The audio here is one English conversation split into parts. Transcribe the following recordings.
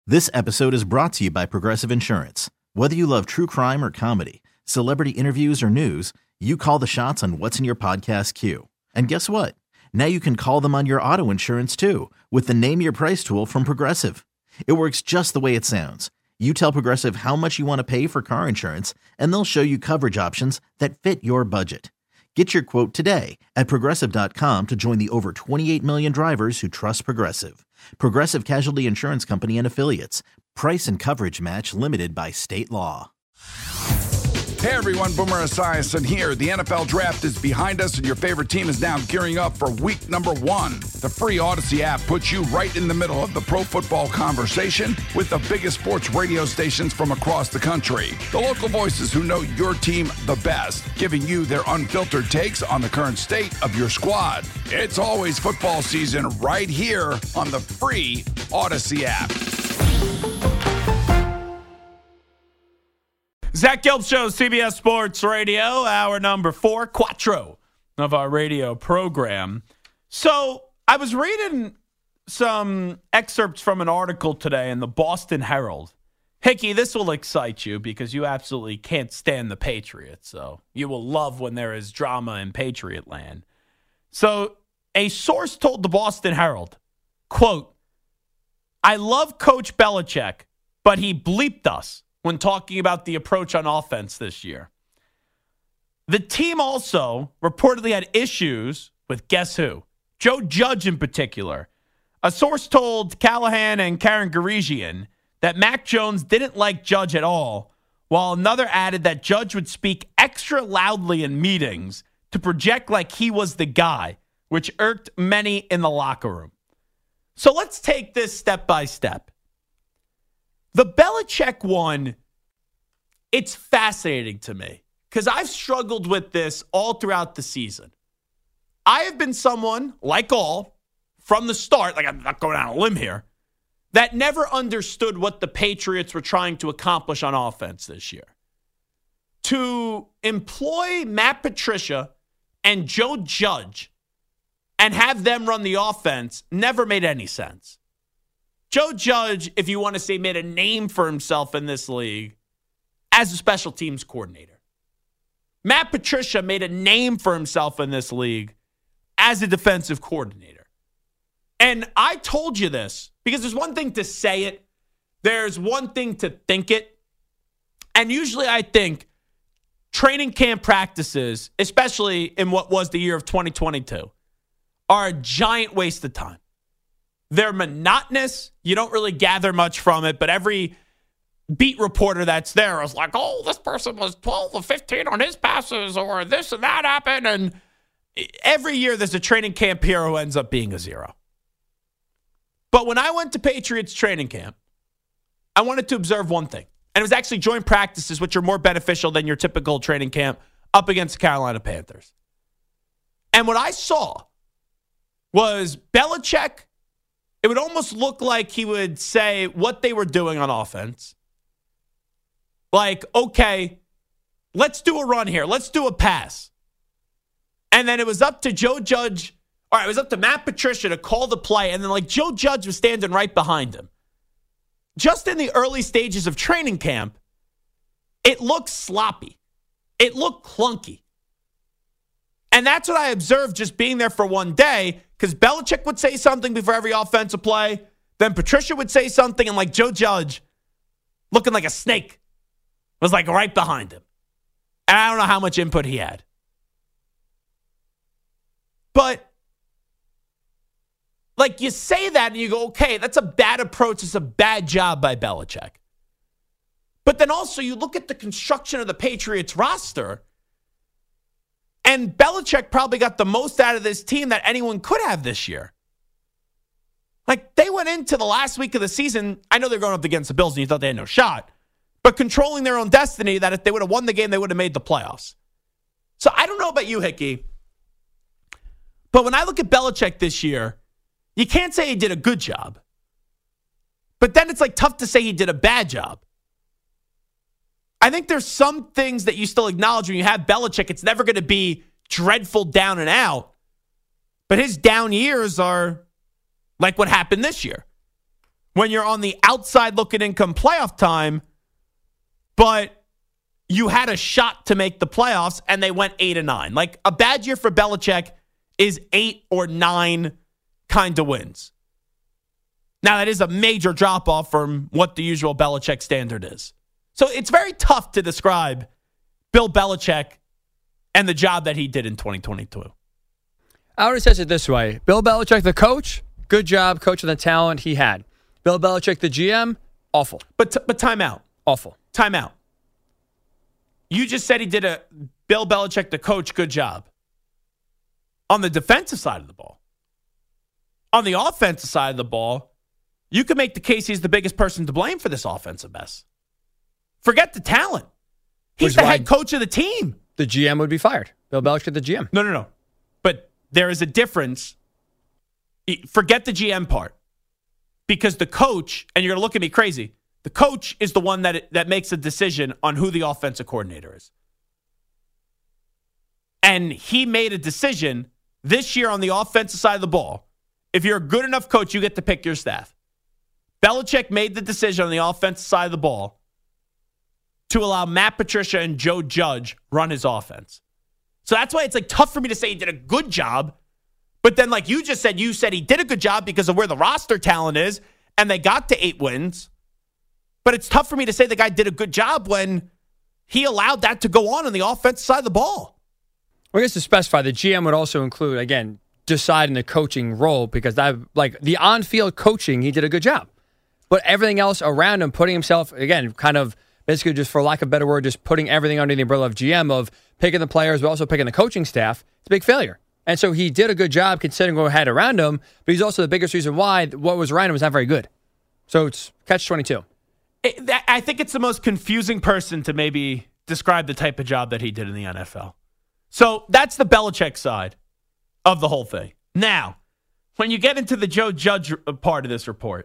This episode is brought to you by Progressive Insurance. Whether you love true crime or comedy, celebrity interviews or news, you call the shots on what's in your podcast queue. And guess what? Now you can call them on your auto insurance too with the Name Your Price tool from Progressive. It works just the way it sounds. You tell Progressive how much you want to pay for car insurance, and they'll show you coverage options that fit your budget. Get your quote today at Progressive.com to join the over 28 million drivers who trust Progressive. Progressive Casualty Insurance Company and Affiliates. Price and coverage match limited by state law. Hey everyone, Boomer Esiason here. The NFL Draft is behind us and your favorite team is now gearing up for week number 1. The free Odyssey app puts you right in the middle of the pro football conversation with the biggest sports radio stations from across the country. The local voices who know your team the best, giving you their unfiltered takes on the current state of your squad. It's always football season right here on the free Odyssey app. Zach Gelb Show, CBS Sports Radio, hour number 4, Quattro of our radio program. So I was reading some excerpts from an article today in the Boston Herald. Hickey, this will excite you because you absolutely can't stand the Patriots. So you will love when there is drama in Patriot land. So a source told the Boston Herald, quote, "I love Coach Belichick, but he bleeped us when talking about the approach on offense this year. The team also reportedly had issues with guess who? Joe Judge in particular. A source told Callahan and Karen Garigian that Mac Jones didn't like Judge at all, while another added that Judge would speak extra loudly in meetings to project like he was the guy, which irked many in the locker room." So let's take this step by step. The Belichick one, it's fascinating to me because I've struggled with this all throughout the season. I have been someone, like all, from the start, like I'm not going out on a limb here, that never understood what the Patriots were trying to accomplish on offense this year. To employ Matt Patricia and Joe Judge and have them run the offense never made any sense. Joe Judge, if you want to say, made a name for himself in this league as a special teams coordinator. Matt Patricia made a name for himself in this league as a defensive coordinator. And I told you this because there's one thing to say it. There's one thing to think it. And usually I think training camp practices, especially in what was the year of 2022, are a giant waste of time. They're monotonous. You don't really gather much from it, but every beat reporter that's there is like, oh, this person was 12 or 15 on his passes, or this and that happened. And every year there's a training camp hero who ends up being a zero. But when I went to Patriots training camp, I wanted to observe one thing. And it was actually joint practices, which are more beneficial than your typical training camp up against the Carolina Panthers. And what I saw was Belichick. It would almost look like he would say what they were doing on offense. Like, okay, let's do a run here. Let's do a pass. And then it was up to Joe Judge. All right, it was up to Matt Patricia to call the play. And then, like, Joe Judge was standing right behind him. Just in the early stages of training camp, it looked sloppy. It looked clunky. And that's what I observed just being there for one day, because Belichick would say something before every offensive play. Then Patricia would say something, and like Joe Judge, looking like a snake, was like right behind him. And I don't know how much input he had. But like you say that and you go, okay, that's a bad approach. It's a bad job by Belichick. But then also you look at the construction of the Patriots roster, and Belichick probably got the most out of this team that anyone could have this year. Like, they went into the last week of the season, I know they're going up against the Bills and you thought they had no shot, but controlling their own destiny, that if they would have won the game, they would have made the playoffs. So I don't know about you, Hickey, but when I look at Belichick this year, you can't say he did a good job. But then it's like tough to say he did a bad job. I think there's some things that you still acknowledge when you have Belichick. It's never going to be dreadful down and out. But his down years are like what happened this year. when you're on the outside looking in come playoff time, but you had a shot to make the playoffs and they went 8-9. Like a bad year for Belichick is 8 or 9 kind of wins. Now, that is a major drop-off from what the usual Belichick standard is. So it's very tough to describe Bill Belichick and the job that he did in 2022. I would have said it this way. Bill Belichick, the coach, good job coaching the talent he had. Bill Belichick, the GM, awful. But time out. Awful. Time out. You just said he did a Bill Belichick, the coach, good job. On the defensive side of the ball. On the offensive side of the ball, you could make the case he's the biggest person to blame for this offensive mess. Forget the talent. He's the head coach of the team. The GM would be fired. Bill Belichick, the GM. No. But there is a difference. Forget the GM part. Because the coach, and you're going to look at me crazy, the coach is the one that makes a decision on who the offensive coordinator is. And he made a decision this year on the offensive side of the ball. If you're a good enough coach, you get to pick your staff. Belichick made the decision on the offensive side of the ball to allow Matt Patricia and Joe Judge run his offense. So that's why it's like tough for me to say he did a good job. But then like you just said, he did a good job because of where the roster talent is and they got to 8 wins. But it's tough for me to say the guy did a good job when he allowed that to go on the offensive side of the ball. Well, I guess to specify, the GM would also include, again, deciding the coaching role because the on-field coaching, he did a good job. But everything else around him, putting himself, again, kind of basically just for lack of a better word, just putting everything under the umbrella of GM of picking the players, but also picking the coaching staff, it's a big failure. And so he did a good job considering what had around him, but he's also the biggest reason why what was around him was not very good. So it's catch-22. I think it's the most confusing person to maybe describe the type of job that he did in the NFL. So that's the Belichick side of the whole thing. Now, when you get into the Joe Judge part of this report,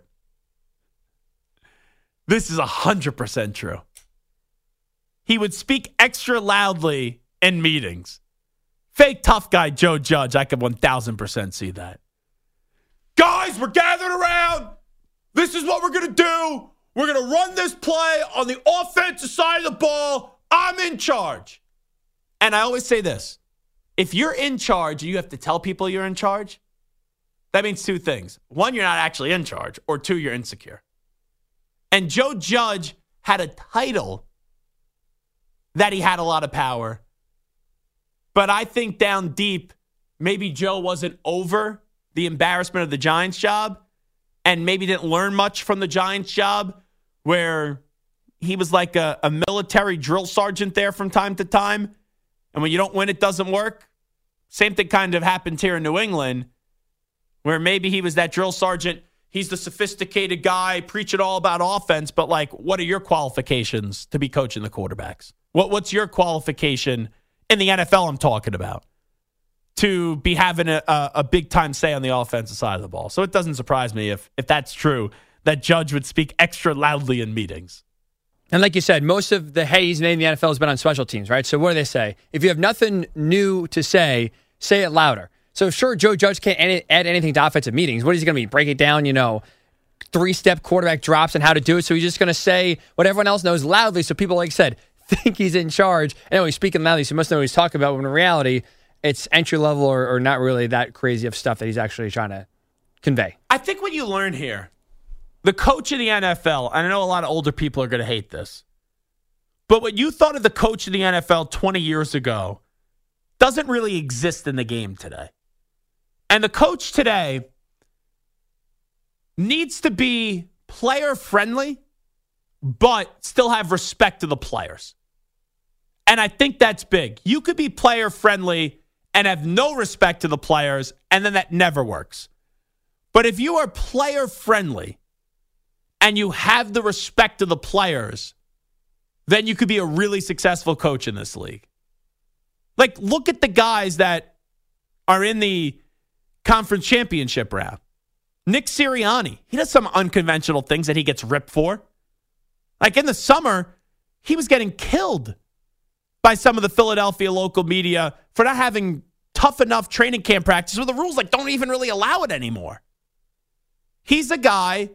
this is 100% true. He would speak extra loudly in meetings. Fake tough guy Joe Judge, I could 1,000% see that. Guys, we're gathered around. This is what we're going to do. We're going to run this play on the offensive side of the ball. I'm in charge. And I always say this. If you're in charge, you have to tell people you're in charge. That means 2 things. 1, you're not actually in charge. Or 2, you're insecure. And Joe Judge had a title that he had a lot of power. But I think down deep, maybe Joe wasn't over the embarrassment of the Giants job and maybe didn't learn much from the Giants job where he was like a military drill sergeant there from time to time. And when you don't win, it doesn't work. Same thing kind of happened here in New England where maybe he was that drill sergeant. He's the sophisticated guy, preaching all about offense, but like, what are your qualifications to be coaching the quarterbacks? What's your qualification in the NFL I'm talking about to be having a big-time say on the offensive side of the ball? So it doesn't surprise me if that's true, that Judge would speak extra loudly in meetings. And like you said, most of the he's made in the NFL has been on special teams, right? So what do they say? If you have nothing new to say it louder. So sure, Joe Judge can't add anything to offensive meetings. What is he going to be? Break it down, 3-step quarterback drops and how to do it. So he's just going to say what everyone else knows loudly. So people, like I said, think he's in charge. I know he's speaking loudly, so he must know what he's talking about. When in reality, it's entry level or not really that crazy of stuff that he's actually trying to convey. I think what you learn here, the coach of the NFL, and I know a lot of older people are going to hate this, but what you thought of the coach of the NFL 20 years ago doesn't really exist in the game today. And the coach today needs to be player-friendly, but still have respect to the players. And I think that's big. You could be player-friendly and have no respect to the players, and then that never works. But if you are player-friendly and you have the respect of the players, then you could be a really successful coach in this league. Like, look at the guys that are in the conference championship round. Nick Sirianni, he does some unconventional things that he gets ripped for. Like in the summer, he was getting killed by some of the Philadelphia local media for not having tough enough training camp practice where the rules don't even really allow it anymore. He's a guy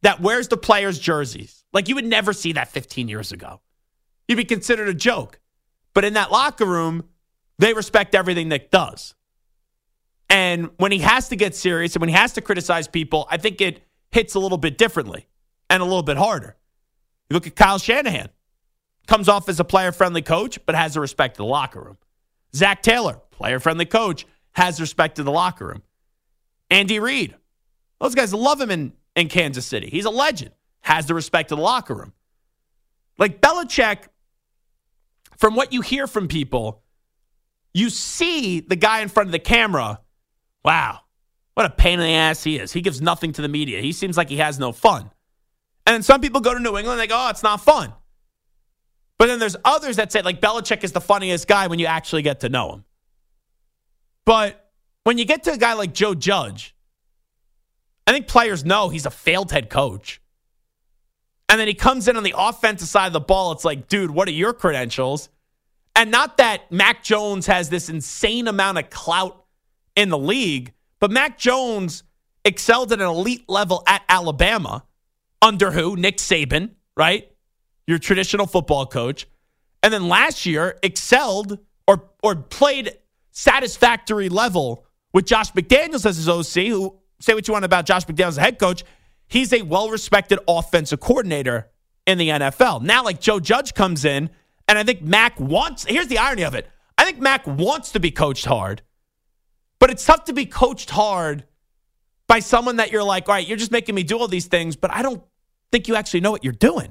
that wears the players' jerseys. Like, you would never see that 15 years ago. You'd be considered a joke. But in that locker room, they respect everything Nick does. And when he has to get serious and when he has to criticize people, I think it hits a little bit differently and a little bit harder. You look at Kyle Shanahan. Comes off as a player-friendly coach, but has the respect of the locker room. Zach Taylor, player-friendly coach, has respect of the locker room. Andy Reid. Those guys love him in Kansas City. He's a legend. Has the respect of the locker room. Like Belichick, from what you hear from people, you see the guy in front of the camera. Wow, what a pain in the ass he is. He gives nothing to the media. He seems like he has no fun. And then some people go to New England and they go, oh, it's not fun. But then there's others that say, like, Belichick is the funniest guy when you actually get to know him. But when you get to a guy like Joe Judge, I think players know he's a failed head coach. And then he comes in on the offensive side of the ball. It's like, dude, what are your credentials? And not that Mac Jones has this insane amount of clout in the league, but Mac Jones excelled at an elite level at Alabama under who? Nick Saban, right? Your traditional football coach. And then last year excelled or played satisfactory level with Josh McDaniels as his OC, who, say what you want about Josh McDaniels as a head coach, he's a well-respected offensive coordinator in the NFL. Now, like, Joe Judge comes in, and I think Mac wants, here's the irony of it. I think Mac wants to be coached hard, but it's tough to be coached hard by someone that you're like, all right, you're just making me do all these things, but I don't think you actually know what you're doing.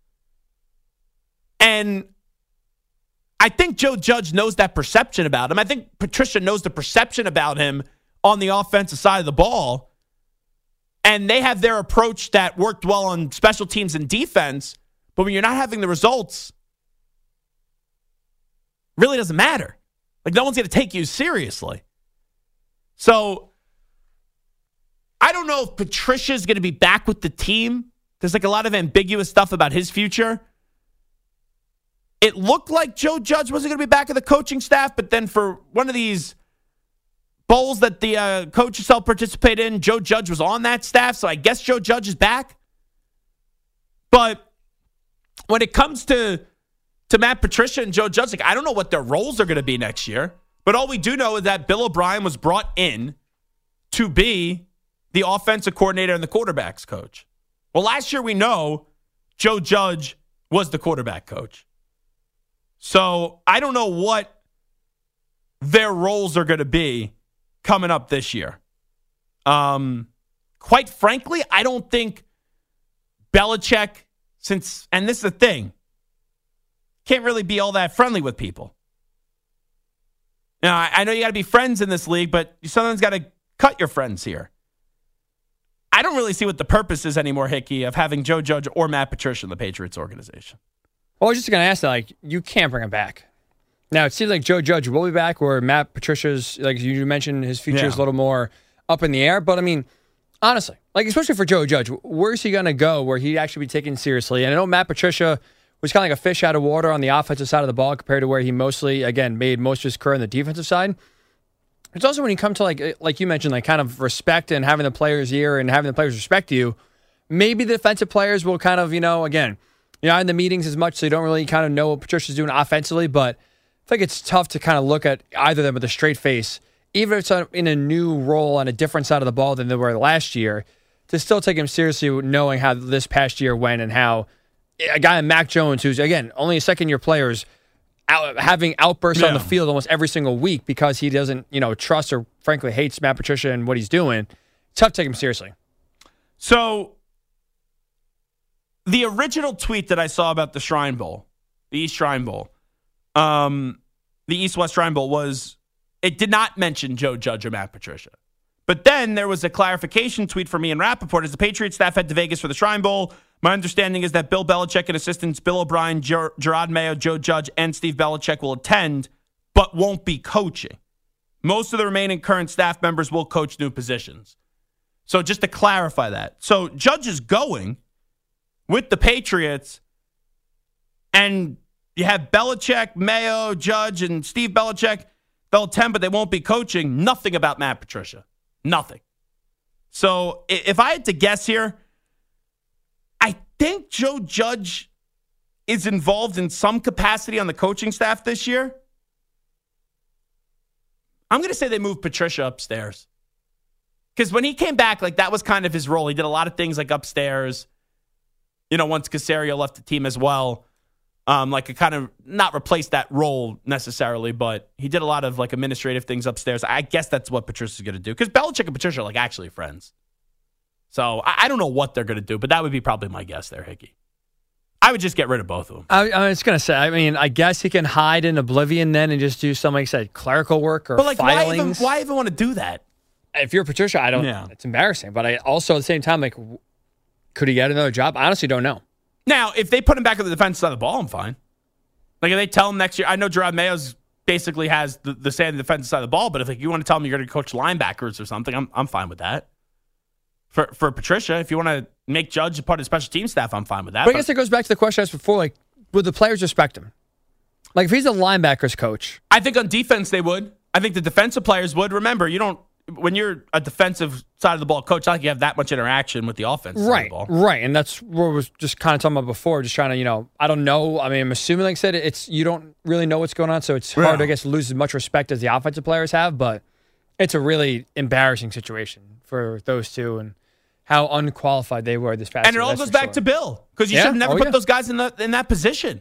And I think Joe Judge knows that perception about him. I think Patricia knows the perception about him on the offensive side of the ball. And they have their approach that worked well on special teams and defense. But when you're not having the results, it really doesn't matter. Like, no one's going to take you seriously. So I don't know if Patricia's going to be back with the team. There's like a lot of ambiguous stuff about his future. It looked like Joe Judge wasn't going to be back in the coaching staff, but then for one of these bowls that the coach himself participated in, Joe Judge was on that staff, so I guess Joe Judge is back. But when it comes to Matt Patricia and Joe Judge, like, I don't know what their roles are going to be next year, but all we do know is that Bill O'Brien was brought in to be the offensive coordinator and the quarterback's coach. Well, last year we know Joe Judge was the quarterback coach. So I don't know what their roles are going to be coming up this year. Quite frankly, I don't think Belichick, and this is the thing, can't really be all that friendly with people. Now, I know you got to be friends in this league, but you sometimes got to cut your friends here. I don't really see what the purpose is anymore, Hickey, of having Joe Judge or Matt Patricia in the Patriots organization. Well, I was just going to ask that, like, you can't bring him back. Now, it seems like Joe Judge will be back, where Matt Patricia's, like you mentioned, his future is a little more up in the air. But, I mean, honestly, like, especially for Joe Judge, where's he going to go where he'd actually be taken seriously? And I know Matt Patricia was kind of like a fish out of water on the offensive side of the ball compared to where he mostly, again, made most of his career on the defensive side. It's also when you come to, like you mentioned, like kind of respect and having the players' ear and having the players respect you, maybe the defensive players will kind of, again, you're not in the meetings as much, so you don't really kind of know what Patricia's doing offensively, but I think it's tough to kind of look at either of them with a straight face, even if it's in a new role on a different side of the ball than they were last year, to still take him seriously knowing how this past year went and how a guy like Mac Jones, who's, again, only a second-year player, having outbursts on the field almost every single week because he doesn't, trust or frankly hates Matt Patricia and what he's doing, tough to take him seriously. So the original tweet that I saw about the Shrine Bowl, the East Shrine Bowl, the East-West Shrine Bowl it did not mention Joe Judge or Matt Patricia. But then there was a clarification tweet from Ian Rappaport. As the Patriots staff head to Vegas for the Shrine Bowl, my understanding is that Bill Belichick and assistants Bill O'Brien, Gerard Mayo, Joe Judge, and Steve Belichick will attend, but won't be coaching. Most of the remaining current staff members will coach new positions. So just to clarify that. So Judge is going with the Patriots, and you have Belichick, Mayo, Judge, and Steve Belichick. They'll attend, but they won't be coaching. Nothing about Matt Patricia. Nothing. So if I had to guess here, think Joe Judge is involved in some capacity on the coaching staff this year? I'm going to say they moved Patricia upstairs. Because when he came back, like that was kind of his role. He did a lot of things like upstairs. Once Caserio left the team as well. Like it kind of not replaced that role necessarily, but he did a lot of like administrative things upstairs. I guess that's what Patricia's going to do. Because Belichick and Patricia are like actually friends. So I don't know what they're going to do, but that would be probably my guess there, Hickey. I would just get rid of both of them. I was going to say, I guess he can hide in oblivion then and just do some, like I said, clerical work or but like, filings. Why even want to do that? If you're Patricia, I don't. Yeah. It's embarrassing. But I also, at the same time, like, could he get another job? I honestly don't know. Now, if they put him back on the defensive side of the ball, I'm fine. Like, if they tell him next year, I know Gerard Mayo's basically has the say on the defensive side of the ball, but if like, you want to tell him you're going to coach linebackers or something, I'm fine with that. For Patricia, if you want to make Judge a part of the special team staff, I'm fine with that. But I guess it goes back to the question I asked before, like, would the players respect him? Like, if he's a linebackers coach. I think on defense they would. I think the defensive players would. Remember, when you're a defensive side of the ball coach, I don't think you have that much interaction with the offense side of the ball. Right. And that's what I was just kind of talking about before, just trying to, I don't know. I mean, I'm assuming, like I said, you don't really know what's going on, so it's hard to, I guess, lose as much respect as the offensive players have, but it's a really embarrassing situation for those two and how unqualified they were this past year. And it all goes back to Bill, because you should have never put those guys in that position.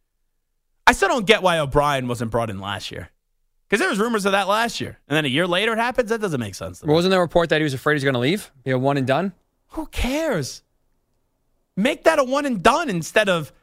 I still don't get why O'Brien wasn't brought in last year. Because there was rumors of that last year. And then a year later it happens? That doesn't make sense to me. Wasn't there a report that he was afraid he's going to leave? One and done? Who cares? Make that a one and done instead of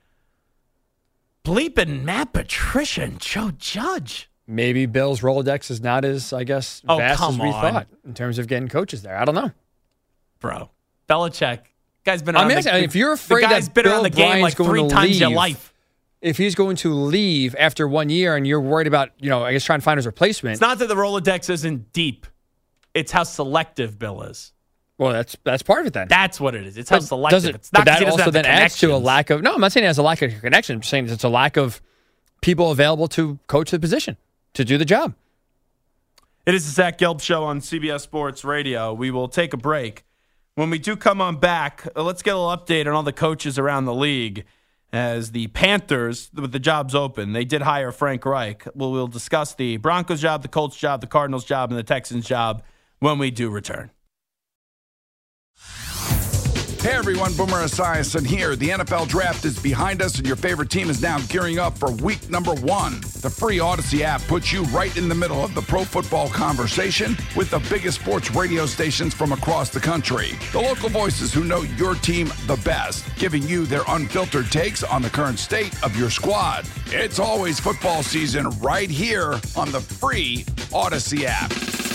bleeping Matt Patricia and Joe Judge. Maybe Bill's Rolodex is not as, I guess, vast as we thought in terms of getting coaches there. I don't know. Bro, Belichick, guy's been around if you're afraid the guy's that been Bill around the game Bryan's like 3 times in your life. If he's going to leave after 1 year and you're worried about, I guess trying to find his replacement. It's not that the Rolodex isn't deep. It's how selective Bill is. Well, that's part of it then. That's what it is. It's how selective. It's not but that also then adds to a lack of, no, I'm not saying it has a lack of connection. I'm saying it's a lack of people available to coach the position, to do the job. It is the Zach Gelb Show on CBS Sports Radio. We will take a break. When we do come on back, let's get a little update on all the coaches around the league. As the Panthers, with the jobs open, they did hire Frank Reich. We'll discuss the Broncos job, the Colts job, the Cardinals job, and the Texans job when we do return. Hey everyone, Boomer Esiason here. The NFL Draft is behind us and your favorite team is now gearing up for week number 1. The free Odyssey app puts you right in the middle of the pro football conversation with the biggest sports radio stations from across the country. The local voices who know your team the best, giving you their unfiltered takes on the current state of your squad. It's always football season right here on the free Odyssey app.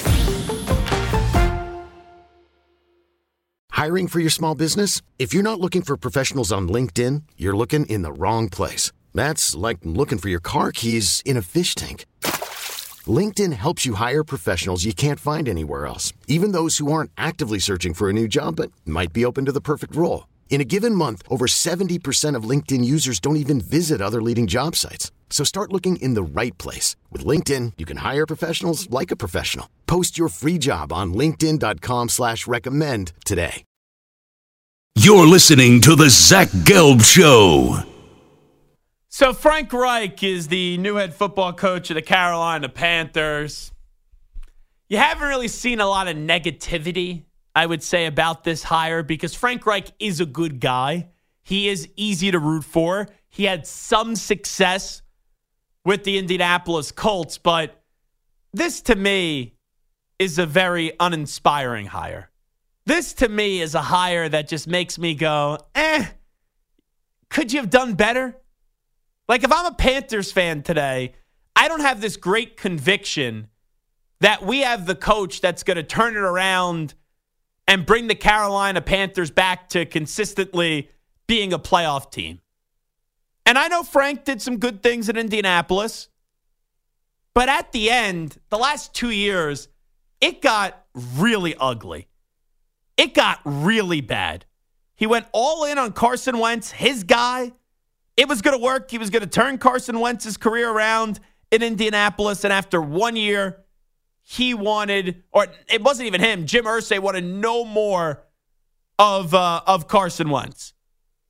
Hiring for your small business? If you're not looking for professionals on LinkedIn, you're looking in the wrong place. That's like looking for your car keys in a fish tank. LinkedIn helps you hire professionals you can't find anywhere else, even those who aren't actively searching for a new job but might be open to the perfect role. In a given month, over 70% of LinkedIn users don't even visit other leading job sites. So start looking in the right place. With LinkedIn, you can hire professionals like a professional. Post your free job on linkedin.com/recommend today. You're listening to the Zach Gelb Show. So Frank Reich is the new head football coach of the Carolina Panthers. You haven't really seen a lot of negativity, I would say, about this hire because Frank Reich is a good guy. He is easy to root for. He had some success with the Indianapolis Colts, but this to me is a very uninspiring hire. This to me is a hire that just makes me go, could you have done better? Like if I'm a Panthers fan today, I don't have this great conviction that we have the coach that's going to turn it around and bring the Carolina Panthers back to consistently being a playoff team. And I know Frank did some good things in Indianapolis, but at the end, the last 2 years, it got really ugly. It got really bad. He went all in on Carson Wentz, his guy. It was going to work. He was going to turn Carson Wentz's career around in Indianapolis, and after 1 year, he wanted, or it wasn't even him, Jim Irsay wanted no more of Carson Wentz.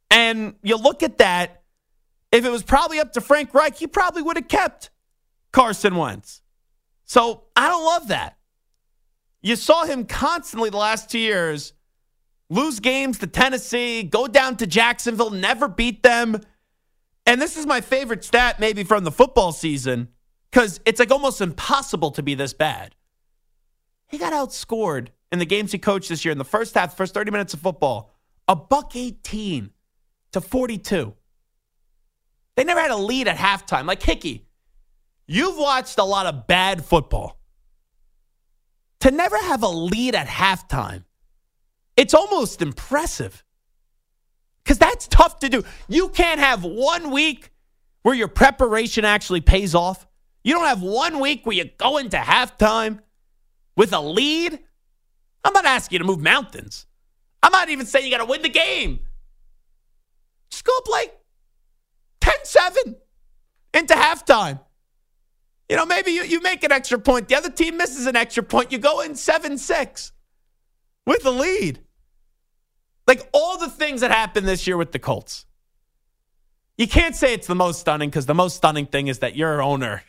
And you look at that, if it was probably up to Frank Reich, he probably would have kept Carson Wentz. So I don't love that. You saw him constantly the last 2 years lose games to Tennessee, go down to Jacksonville, never beat them. And this is my favorite stat maybe from the football season because it's like almost impossible to be this bad. He got outscored in the games he coached this year in the first half, first 30 minutes of football, $118 to 42. They never had a lead at halftime. Like, Hickey, you've watched a lot of bad football. To never have a lead at halftime, it's almost impressive. Because that's tough to do. You can't have 1 week where your preparation actually pays off. You don't have 1 week where you go into halftime with a lead. I'm not asking you to move mountains. I'm not even saying you got to win the game. Just go up like 10-7 into halftime. You know, maybe you make an extra point. The other team misses an extra point. You go in 7-6 with the lead. Like all the things that happened this year with the Colts. You can't say it's the most stunning because the most stunning thing is that your owner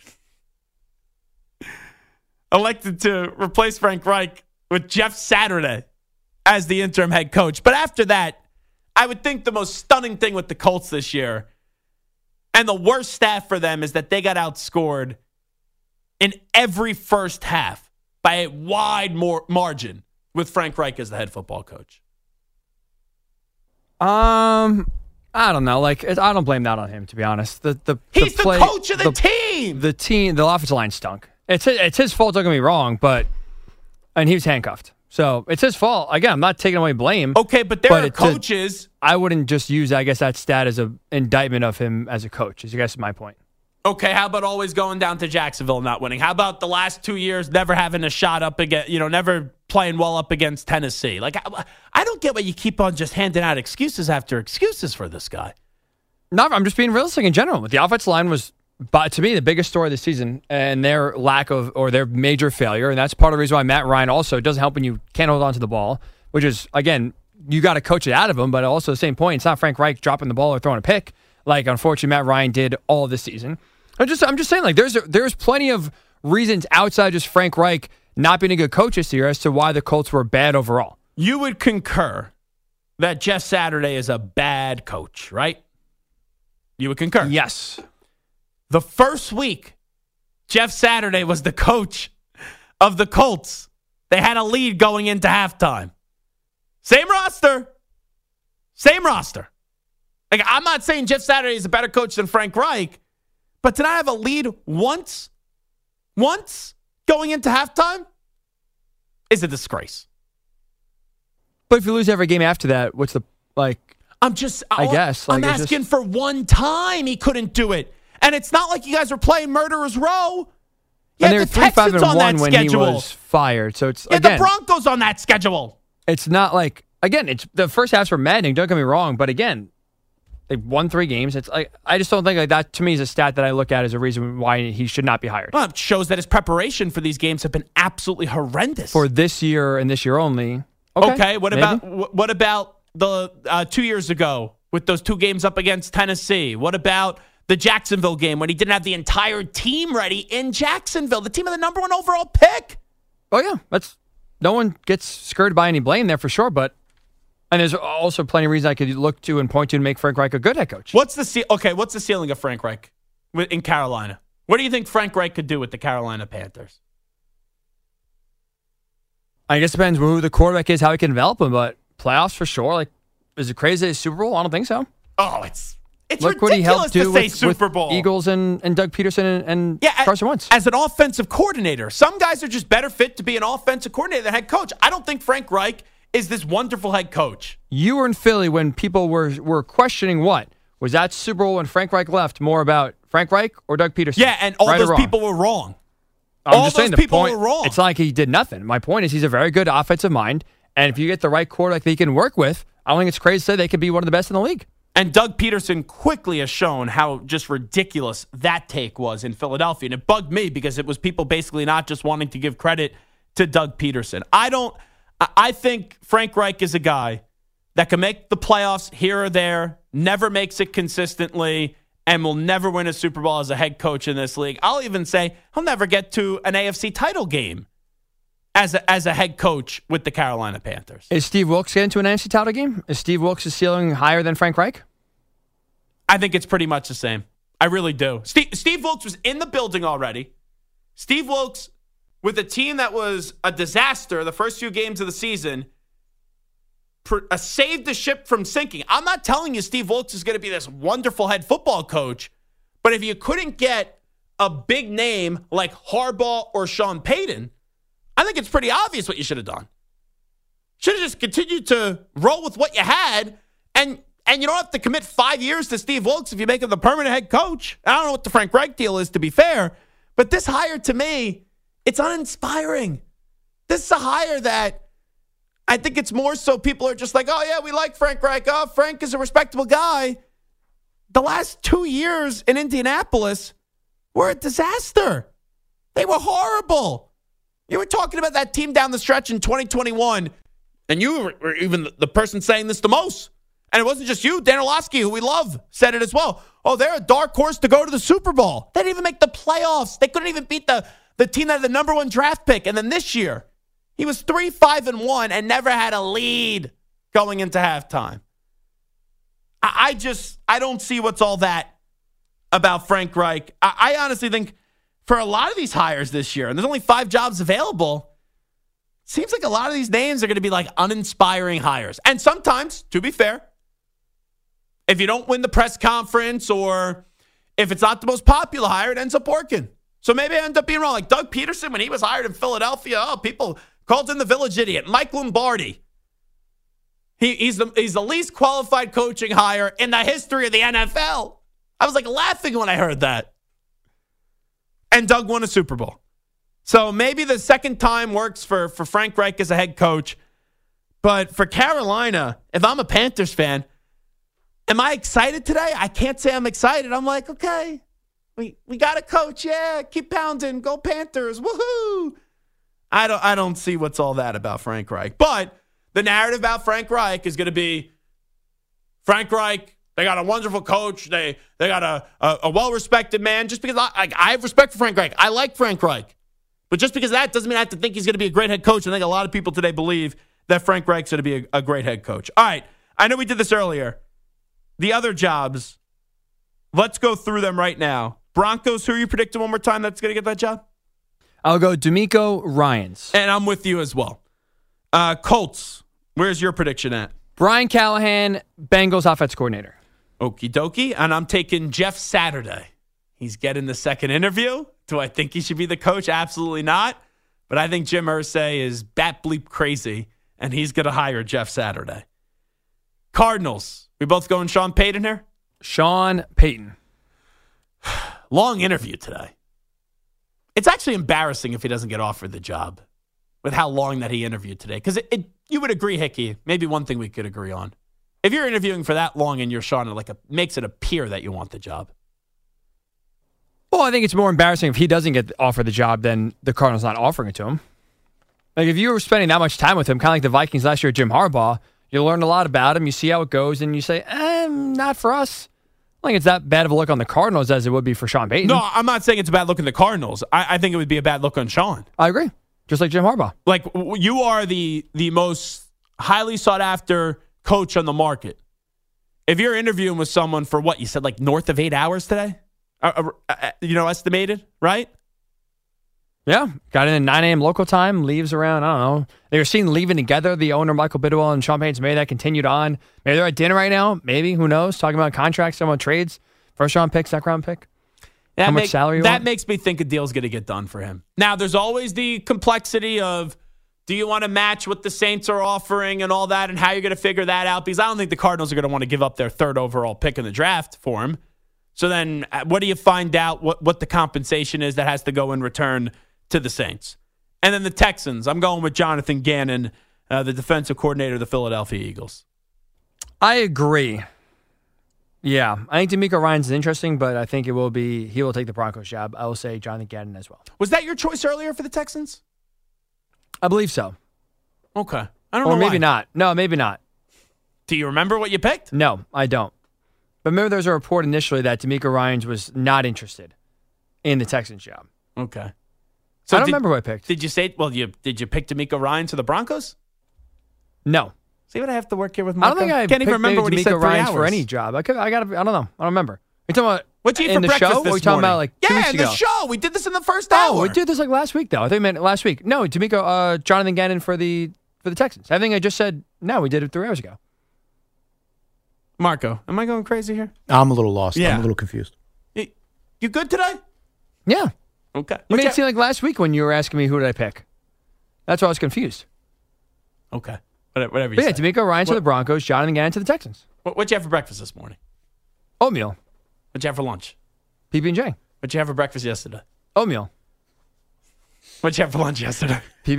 elected to replace Frank Reich with Jeff Saturday as the interim head coach. But after that, I would think the most stunning thing with the Colts this year and the worst stat for them is that they got outscored in every first half by a wide margin with Frank Reich as the head football coach. I don't know. Like, I don't blame that on him, to be honest. He's the coach of the team. The offensive line stunk. It's his fault, don't get me wrong, and he was handcuffed. So it's his fault. Again, I'm not taking away blame. Okay, but there are coaches. I wouldn't just use, I guess, that stat as an indictment of him as a coach, I guess is my point. Okay, how about always going down to Jacksonville and not winning? How about the last 2 years never having a shot up against, never playing well up against Tennessee? Like, I don't get why you keep on just handing out excuses after excuses for this guy. No, I'm just being realistic in general. The offensive line was, to me, the biggest story of the season and their lack of, or their major failure. And that's part of the reason why Matt Ryan also doesn't help when you can't hold on to the ball, which is, again, you got to coach it out of him. But also at the same point, it's not Frank Reich dropping the ball or throwing a pick like, unfortunately, Matt Ryan did all this season. I'm just saying, like, there's plenty of reasons outside just Frank Reich not being a good coach this year as to why the Colts were bad overall. You would concur that Jeff Saturday is a bad coach, right? You would concur? Yes. The first week, Jeff Saturday was the coach of the Colts. They had a lead going into halftime. Same roster. Like, I'm not saying Jeff Saturday is a better coach than Frank Reich, but to not have a lead once going into halftime is a disgrace. But if you lose every game after that, what's the, like... I'm asking for one time he couldn't do it. And it's not like you guys were playing Murderer's Row. Yeah, and they were 3-5-1 when he was fired. So it's, again, the Broncos on that schedule. It's not like, again, it's the first halves were maddening, don't get me wrong, but again, they won 3 games. It's like, I just don't think like that, to me, is a stat that I look at as a reason why he should not be hired. Well, it shows that his preparation for these games have been absolutely horrendous. For this year and this year only. Okay, what about the 2 years ago with those 2 games up against Tennessee? What about the Jacksonville game when he didn't have the entire team ready in Jacksonville, the team of the number 1 overall pick? Oh, yeah. No one gets skirted by any blame there for sure, but and there's also plenty of reasons I could look to and point to and make Frank Reich a good head coach. What's the ceiling of Frank Reich in Carolina? What do you think Frank Reich could do with the Carolina Panthers? I guess it depends who the quarterback is, how he can develop him, but playoffs for sure. Like, is it crazy to Super Bowl? I don't think so. Oh, it's Look ridiculous what he helped do to say with Super Bowl. Eagles and Doug Peterson and Carson Wentz. As an offensive coordinator, some guys are just better fit to be an offensive coordinator than head coach. I don't think Frank Reich is this wonderful head coach. You were in Philly when people were questioning what? Was that Super Bowl when Frank Reich left more about Frank Reich or Doug Peterson? Yeah, and all those people were wrong. I'm just saying the people point, were wrong. It's not like he did nothing. My point is he's a very good offensive mind, and if you get the right quarterback that he can work with, I don't think it's crazy to say they could be one of the best in the league. And Doug Peterson quickly has shown how just ridiculous that take was in Philadelphia. And it bugged me because it was people basically not just wanting to give credit to Doug Peterson. I think Frank Reich is a guy that can make the playoffs here or there never makes it consistently, and will never win a Super Bowl as a head coach in this league. I'll even say he'll never get to an AFC title game as a head coach with the Carolina Panthers. Is Steve Wilkes getting to an AFC title game? Is Steve Wilkes' ceiling higher than Frank Reich? I think it's pretty much the same. I really do. Steve Wilkes was in the building already. Steve Wilkes, with a team that was a disaster the first few games of the season, saved the ship from sinking. I'm not telling you Steve Wilkes is going to be this wonderful head football coach, but if you couldn't get a big name like Harbaugh or Sean Payton, I think it's pretty obvious what you should have done. Should have just continued to roll with what you had, and you don't have to commit 5 years to Steve Wilkes if you make him the permanent head coach. I don't know what the Frank Reich deal is, to be fair, but this hire, to me, it's uninspiring. This is a hire that I think it's more so people are just like, oh, yeah, we like Frank Reich. Oh, Frank is a respectable guy. The last 2 years in Indianapolis were a disaster. They were horrible. You were talking about that team down the stretch in 2021, and you were even the person saying this the most. And it wasn't just you. Dan Orlovsky, who we love, said it as well. Oh, they're a dark horse to go to the Super Bowl. They didn't even make the playoffs. They couldn't even beat the team that had the number one draft pick. And then this year, he was 3-5-1 and never had a lead going into halftime. I don't see what's all that about Frank Reich. I honestly think for a lot of these hires this year, and there's only 5 jobs available, seems like a lot of these names are going to be like uninspiring hires. And sometimes, to be fair, if you don't win the press conference or if it's not the most popular hire, it ends up working. So maybe I end up being wrong. Like Doug Peterson, when he was hired in Philadelphia, people called him the village idiot. Mike Lombardi, he's the least qualified coaching hire in the history of the NFL. I was like laughing when I heard that. And Doug won a Super Bowl. So maybe the second time works for Frank Reich as a head coach. But for Carolina, if I'm a Panthers fan, am I excited today? I can't say I'm excited. I'm like, okay, we got a coach. Yeah, keep pounding. Go Panthers. Woohoo. I don't see what's all that about Frank Reich. But the narrative about Frank Reich is going to be Frank Reich, they got a wonderful coach. They got a well-respected man. Just because I have respect for Frank Reich. I like Frank Reich. But just because of that doesn't mean I have to think he's going to be a great head coach. I think a lot of people today believe that Frank Reich's going to be a great head coach. All right. I know we did this earlier. The other jobs, let's go through them right now. Broncos, who are you predicting one more time that's going to get that job? I'll go DeMeco Ryans. And I'm with you as well. Colts, where's your prediction at? Brian Callahan, Bengals offense coordinator. Okie dokie. And I'm taking Jeff Saturday. He's getting the second interview. Do I think he should be the coach? Absolutely not. But I think Jim Irsay is bat bleep crazy, and he's going to hire Jeff Saturday. Cardinals. We both going Sean Payton here? Sean Payton. Long interview today. It's actually embarrassing if he doesn't get offered the job with how long that he interviewed today. Because you would agree, Hickey, maybe one thing we could agree on. If you're interviewing for that long and you're Sean, it makes it appear that you want the job. Well, I think it's more embarrassing if he doesn't get offered the job than the Cardinals not offering it to him. Like, if you were spending that much time with him, kind of like the Vikings last year with Jim Harbaugh, you learn a lot about him, you see how it goes, and you say, not for us. I think it's that bad of a look on the Cardinals as it would be for Sean Payton. No, I'm not saying it's a bad look on the Cardinals. I think it would be a bad look on Sean. I agree. Just like Jim Harbaugh. Like, you are the most highly sought-after coach on the market. If you're interviewing with someone for what, you said like north of 8 hours today? Estimated, right? Yeah. Got in at 9 a.m. local time, leaves around, I don't know. They were seen leaving together, the owner, Michael Bidwell, and Sean Payton's made that continued on. Maybe they're at dinner right now. Maybe. Who knows? Talking about contracts, talking about trades. First round pick, second round pick. How much salary you want? That makes me think a deal's going to get done for him. Now, there's always the complexity of, do you want to match what the Saints are offering and all that, and how you're going to figure that out? Because I don't think the Cardinals are going to want to give up their third overall pick in the draft for him. So then what do you find out what the compensation is that has to go in return to the Saints? And then the Texans, I'm going with Jonathan Gannon, the defensive coordinator of the Philadelphia Eagles. I agree. Yeah, I think DeMeco Ryans is interesting, but I think he will take the Broncos job. I will say Jonathan Gannon as well. Was that your choice earlier for the Texans? I believe so. Okay. I don't know Or maybe why. not. No, maybe not. Do you remember what you picked? No, I don't. But remember, there was a report initially that D'Amico Ryans was not interested in the Texans job. Okay. So I don't remember who I picked. Did you say? Well, did you pick D'Amico Ryans to the Broncos? No. See what I have to work here with I Marco? don't think I can't even remember what he said. D'Amico Ryans 3 for hours. any job. I don't know. I don't remember. Are you talking about What'd you eat in for the breakfast show? this Or are you talking morning? about like 2 weeks in ago? the show. We did this in the first hour. Oh, we did this like last week though. I think we meant last week. No, D'Amico, Jonathan Gannon for the Texans. I think I just said no. We did it 3 hours ago. Marco, am I going crazy here? I'm a little lost. Yeah. I'm a little confused. You good today? Yeah. Okay. You made it seem like last week when you were asking me who did I pick. That's why I was confused. Okay. Whatever you But yeah, say. D'Amico Ryans to the Broncos, Jonathan Gannon to the Texans. What'd you have for breakfast this morning? Oatmeal, What'd you have for lunch? PB&J. What'd you have for breakfast yesterday? Oatmeal, What'd you have for lunch yesterday?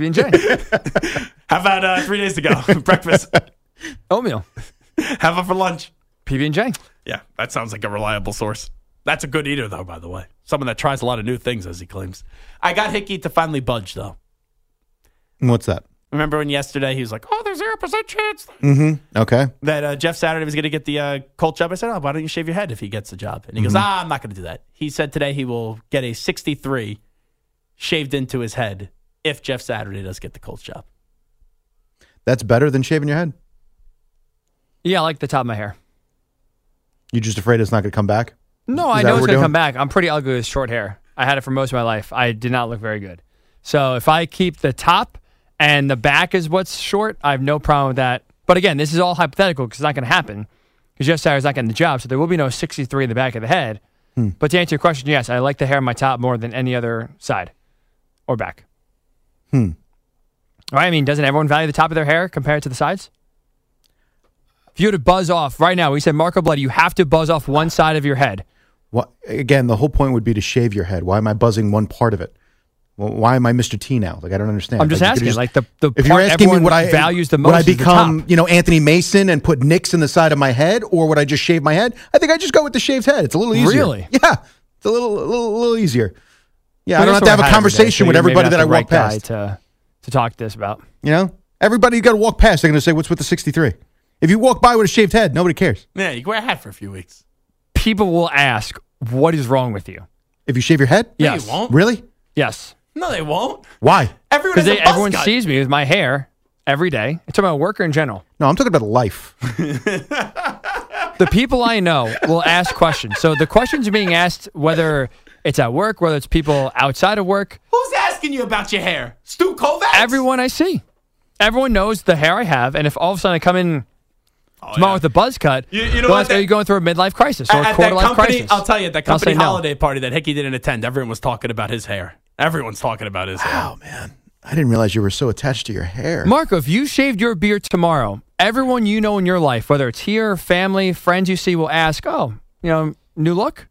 PB&J. How about 3 days ago? Breakfast. Oatmeal, How about for lunch? PB&J. Yeah, that sounds like a reliable source. That's a good eater, though, by the way. Someone that tries a lot of new things, as he claims. I got Hickey to finally budge, though. What's that? Remember when yesterday he was like, oh, there's 0% chance Okay. that Jeff Saturday was going to get the Colt job? I said, oh, why don't you shave your head if he gets the job? And he goes, I'm not going to do that. He said today he will get a 63 shaved into his head if Jeff Saturday does get the Colts job. That's better than shaving your head? Yeah, I like the top of my hair. You just afraid it's not going to come back? No, Is I that know what it's we're going to doing? come back. I'm pretty ugly with short hair. I had it for most of my life. I did not look very good. So if I keep the top and the back is what's short, I have no problem with that. But again, this is all hypothetical because it's not going to happen because Jeff Saturday's not getting the job. So there will be no 63 in the back of the head. But to answer your question, yes, I like the hair on my top more than any other side or back. Right? I mean, doesn't everyone value the top of their hair compared to the sides? If you were to buzz off right now, we said, Marco Bloody, you have to buzz off one side of your head. What, again, the whole point would be to shave your head. Why am I buzzing one part of it? Well, why am I Mr. T now? Like, I don't understand. I'm just Like, you asking. could Like the if part you're asking me everyone what I values the most would I is the become, top. Anthony Mason and put nicks in the side of my head, or would I just shave my head? I think I just go with the shaved head. It's a little easier. Really? Yeah, it's a little easier. Yeah, But I don't have that's to have what a I had every day, conversation so with you're everybody maybe that not I the walk right guy past. to talk this about. Everybody you got to walk past. They're going to say, "What's with the 63?" If you walk by with a shaved head, nobody cares. Yeah, you can wear a hat for a few weeks. People will ask, "What is wrong with you?" If you shave your head, No, Yes. you won't. really? Yes, No, they won't. Why? Everyone has because a buzz everyone cut. sees me with my hair every day. I'm talking about a worker in general. No, I'm talking about life. The people I know will ask questions. So the questions are being asked whether it's at work, whether it's people outside of work. Who's asking you about your hair? Stu Kovacs? Everyone I see. Everyone knows the hair I have, and if all of a sudden I come in tomorrow with a buzz cut, You know they'll what? ask, are you going through a midlife crisis or a At that quarter-life company, crisis? I'll tell you, that I'll say company no. holiday party that Hickey didn't attend, everyone was talking about his hair. Everyone's talking about his hair. Oh man, I didn't realize you were so attached to your hair. Marco, if you shaved your beard tomorrow, everyone you know in your life, whether it's here, family, friends you see, will ask, "Oh, new look?"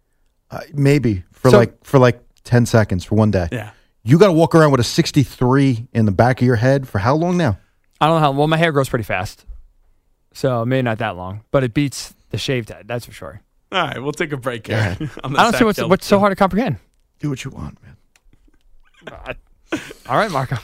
Maybe So- for like 10 seconds for one day. Yeah. You got to walk around with a 63 in the back of your head for how long now? I don't know how. Well, my hair grows pretty fast, so maybe not that long, but it beats the shaved head. That's for sure. All right, we'll take a break here. Yeah. On the I don't Zach see Gelb what's so Show. hard to comprehend. Do what you want, man. All right, Marco.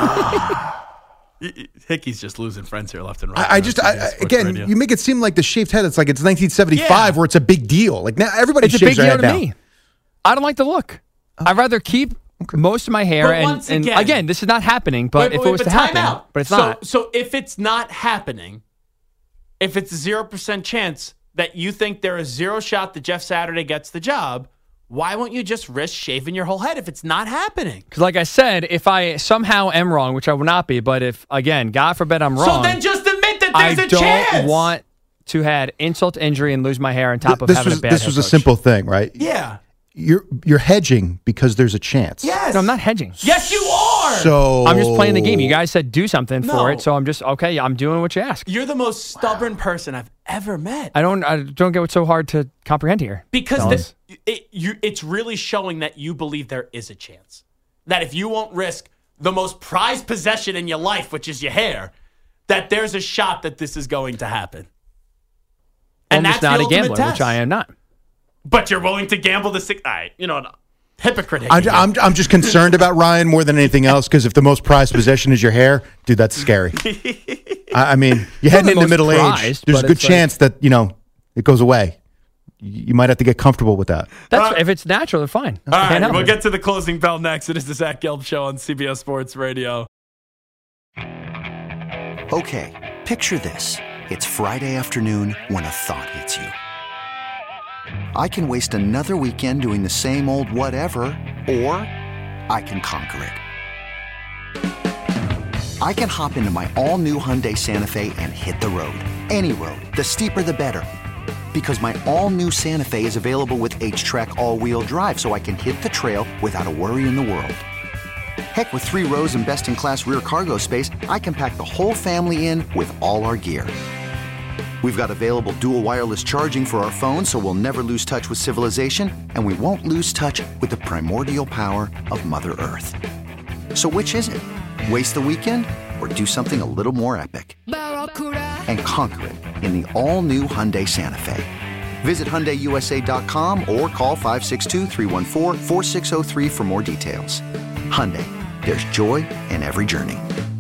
Hickey's just losing friends here left and right. I just, CBS Sports again, Radio. you make it seem like the shaved head, it's like it's 1975 Yeah. where it's a big deal. Like now everybody It's a shaves big their deal head to now. me. I don't like the look. I'd rather keep most of my hair. But and, once and again- again, this is not happening, but if it was to time happen, out. but it's so, not. So if it's not happening, if it's a 0% chance that you think there is zero shot that Jeff Saturday gets the job, why won't you just risk shaving your whole head if it's not happening? Because like I said, if I somehow am wrong, which I will not be, but if, again, God forbid I'm wrong, So then just admit that I there's a don't chance. want to have insult to injury and lose my hair on top of having a bad This head was a coach. simple thing, right? Yeah. You're hedging because there's a chance. Yes. No, I'm not hedging. Yes, you are. So I'm just playing the game. You guys said do something No. for it, so I'm just, okay, I'm doing what you ask. You're the most stubborn person I've ever met. I don't get what's so hard to comprehend here. Because fellas. it's really showing that you believe there is a chance. That if you won't risk the most prized possession in your life, which is your hair, that there's a shot that this is going to happen. I'm that's just not the a ultimate gambler, test. which I am not. But you're willing to gamble the six. All right, hypocrite. I'm just concerned about Ryan more than anything else because if the most prized possession is your hair, dude, that's scary. I mean, you're heading the into most middle age. prized, There's a but good it's like- chance that it goes away. you might have to get comfortable with that. If it's natural, they're fine. All right, we'll get to the closing bell next. It is the Zach Gelb Show on CBS Sports Radio. Okay, picture this. It's Friday afternoon when a thought hits you. I can waste another weekend doing the same old whatever, or I can conquer it. I can hop into my all-new Hyundai Santa Fe and hit the road. Any road. The steeper, the better. Because my all-new Santa Fe is available with H-Track all-wheel drive, so I can hit the trail without a worry in the world. Heck, with 3 rows and best-in-class rear cargo space, I can pack the whole family in with all our gear. We've got available dual wireless charging for our phones, so we'll never lose touch with civilization, and we won't lose touch with the primordial power of Mother Earth. So which is it? Waste the weekend or do something a little more epic? And conquer it in the all-new Hyundai Santa Fe. Visit HyundaiUSA.com or call 562-314-4603 for more details. Hyundai, there's joy in every journey.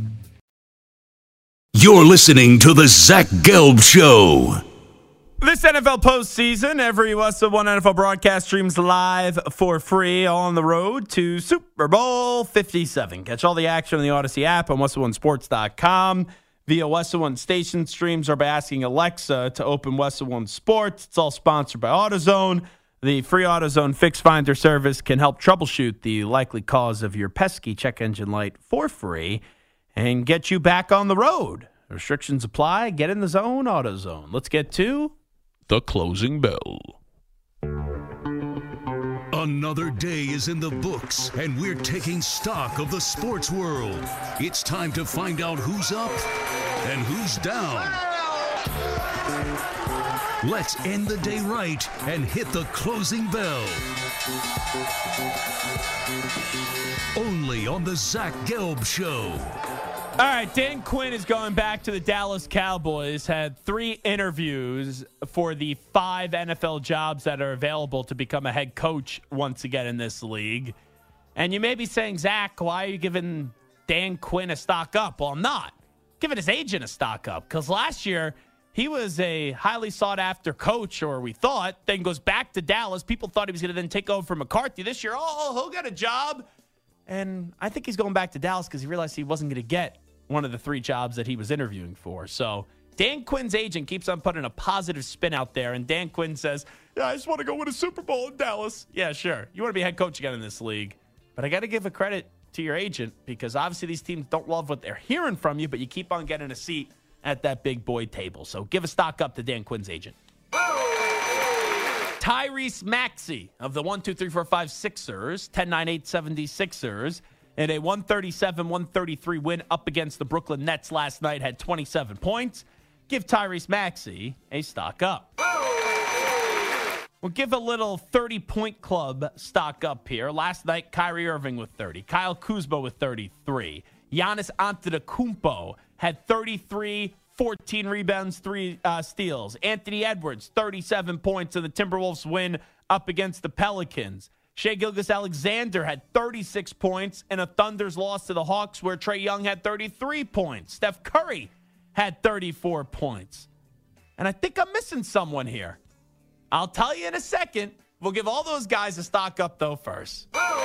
You're listening to the Zach Gelb Show. This NFL postseason, every West of One NFL broadcast streams live for free on the road to Super Bowl 57. Catch all the action on the Odyssey app on WestOneSports.com. Via West of One station streams or by asking Alexa to open West of One Sports. It's all sponsored by AutoZone. The free AutoZone Fix Finder service can help troubleshoot the likely cause of your pesky check engine light for free and get you back on the road. Restrictions apply. Get in the zone, AutoZone. Let's get to the closing bell. Another day is in the books, and we're taking stock of the sports world. It's time to find out who's up and who's down. Let's end the day right and hit the closing bell. Only on the Zach Gelb Show. All right, Dan Quinn is going back to the Dallas Cowboys, had 3 interviews for the 5 NFL jobs that are available to become a head coach once again in this league. And you may be saying, Zach, why are you giving Dan Quinn a stock up? Well, I'm not. Giving his agent a stock up because last year he was a highly sought-after coach, or we thought, then goes back to Dallas. People thought he was going to then take over for McCarthy. This year, he'll get a job. And I think he's going back to Dallas because he realized he wasn't going to get one of the 3 jobs that he was interviewing for. So Dan Quinn's agent keeps on putting a positive spin out there, and Dan Quinn says, yeah, I just want to go win a Super Bowl in Dallas. Yeah, sure. You want to be head coach again in this league. But I got to give a credit to your agent because obviously these teams don't love what they're hearing from you, but you keep on getting a seat at that big boy table. So give a stock up to Dan Quinn's agent. Tyrese Maxey of the 1-2-3-4-5 Sixers, 10-9-8-76ers, in a 137-133 win up against the Brooklyn Nets last night, had 27 points. Give Tyrese Maxey a stock up. We'll give a little 30-point club stock up here. Last night, Kyrie Irving with 30. Kyle Kuzma with 33. Giannis Antetokounmpo had 33, 14 rebounds, 3 steals. Anthony Edwards, 37 points in the Timberwolves win up against the Pelicans. Shai Gilgeous-Alexander had 36 points in a Thunder's loss to the Hawks where Trae Young had 33 points. Steph Curry had 34 points. And I think I'm missing someone here. I'll tell you in a second. We'll give all those guys a stock up, though, first.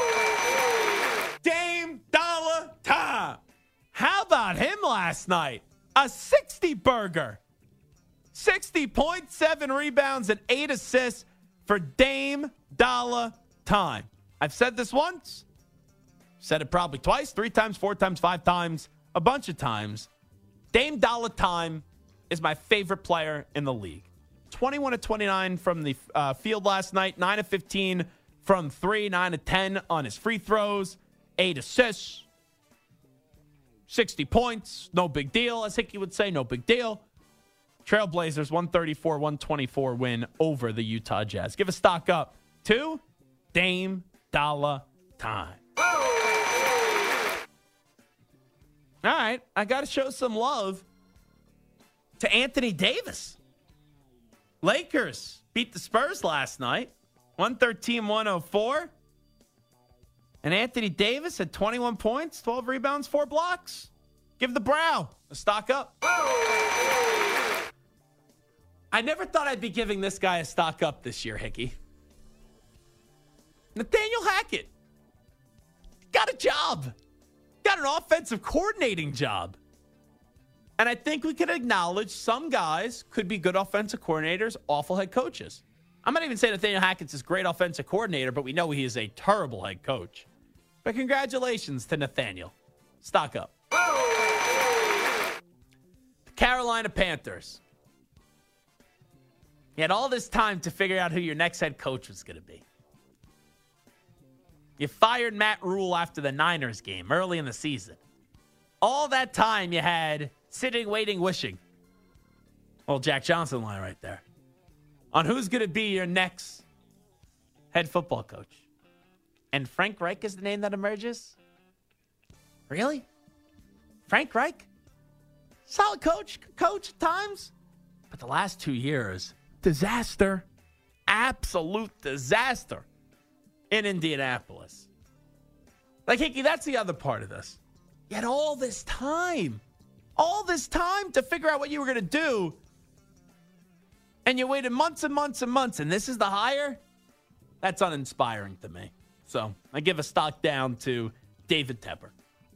Dame Dollar Time. How about him last night? A 60-burger. 60 points, 7 rebounds, and 8 assists for Dame Dollar Time. I've said this once. Said it probably twice, 3 times, 4 times, 5 times, a bunch of times. Dame Dollar Time is my favorite player in the league. 21 of 29 from the field last night, 9 of 15 from 3, 9 of 10 on his free throws, 8 assists, 60 points, no big deal. As Hickey would say, no big deal. Trailblazers 134-124 win over the Utah Jazz. Give a stock up to Dame Dollar Time. All right, I got to show some love to Anthony Davis. Lakers beat the Spurs last night, 113-104. And Anthony Davis had 21 points, 12 rebounds, 4 blocks. Give the Brow a stock up. I never thought I'd be giving this guy a stock up this year, Hickey. Nathaniel Hackett got a job. Got an offensive coordinating job. And I think we can acknowledge some guys could be good offensive coordinators, awful head coaches. I'm not even saying Nathaniel Hackett's this great offensive coordinator, but we know he is a terrible head coach. But congratulations to Nathaniel. Stock up. The Carolina Panthers. You had all this time to figure out who your next head coach was going to be. You fired Matt Rule after the Niners game early in the season. All that time you had sitting, waiting, wishing. Old Jack Johnson line right there. On who's going to be your next head football coach. And Frank Reich is the name that emerges? Really? Frank Reich? Solid coach at times. But the last 2 years, disaster. Absolute disaster in Indianapolis. Like, Hickey, that's the other part of this. You had all this time to figure out what you were going to do. And you waited months and months and months, and this is the hire? That's uninspiring to me. So I give a stock down to David Tepper.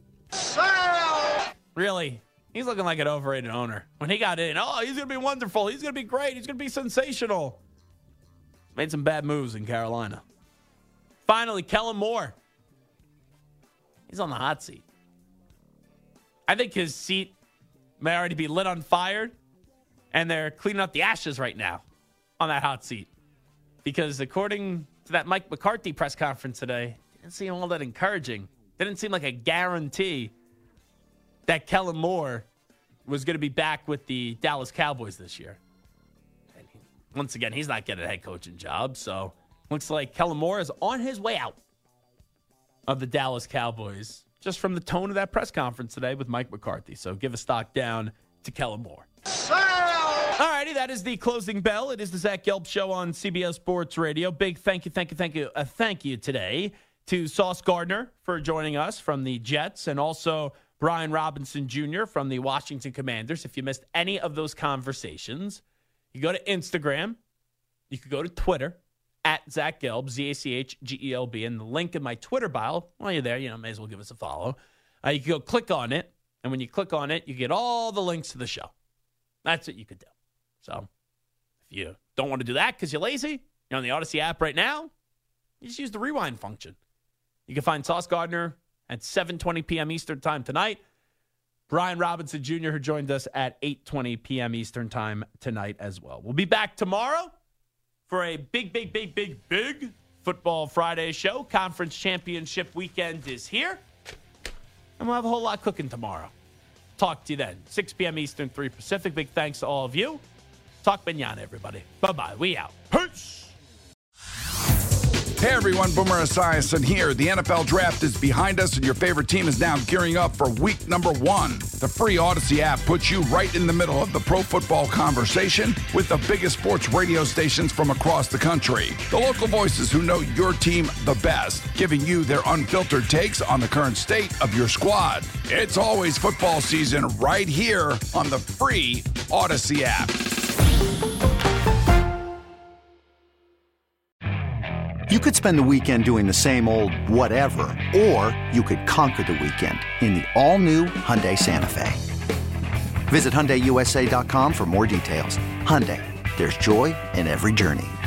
Really, he's looking like an overrated owner. When he got in, he's going to be wonderful. He's going to be great. He's going to be sensational. Made some bad moves in Carolina. Finally, Kellen Moore. He's on the hot seat. I think his seat may already be lit on fire, and they're cleaning up the ashes right now on that hot seat. Because according to that Mike McCarthy press conference today, it didn't seem all that encouraging. Didn't seem like a guarantee that Kellen Moore was going to be back with the Dallas Cowboys this year. And once again, he's not getting a head coaching job, so looks like Kellen Moore is on his way out of the Dallas Cowboys, just from the tone of that press conference today with Mike McCarthy. So give a stock down to Kellen Moore. All righty, that is the closing bell. It is the Zach Gelb Show on CBS Sports Radio. Big thank you today to Sauce Gardner for joining us from the Jets, and also Brian Robinson Jr. from the Washington Commanders. If you missed any of those conversations, you go to Instagram, you could go to Twitter, at Zach Gelb, ZACHGELB, and the link in my Twitter bio, while you're there, may as well give us a follow. You can go click on it, and when you click on it, you get all the links to the show. That's what you could do. So if you don't want to do that because you're lazy, you're on the Odyssey app right now, you just use the rewind function. You can find Sauce Gardner at 7:20 p.m. Eastern Time tonight. Brian Robinson Jr., who joined us at 8:20 p.m. Eastern Time tonight as well. We'll be back tomorrow for a big Football Friday show. Conference Championship weekend is here. And we'll have a whole lot cooking tomorrow. Talk to you then. 6 p.m. Eastern, 3 Pacific. Big thanks to all of you. Talk manana, everybody. Bye-bye. We out. Peace. Hey everyone, Boomer Esiason here. The NFL Draft is behind us and your favorite team is now gearing up for week number 1. The free Odyssey app puts you right in the middle of the pro football conversation with the biggest sports radio stations from across the country. The local voices who know your team the best, giving you their unfiltered takes on the current state of your squad. It's always football season right here on the free Odyssey app. You could spend the weekend doing the same old whatever, or you could conquer the weekend in the all-new Hyundai Santa Fe. Visit HyundaiUSA.com for more details. Hyundai, there's joy in every journey.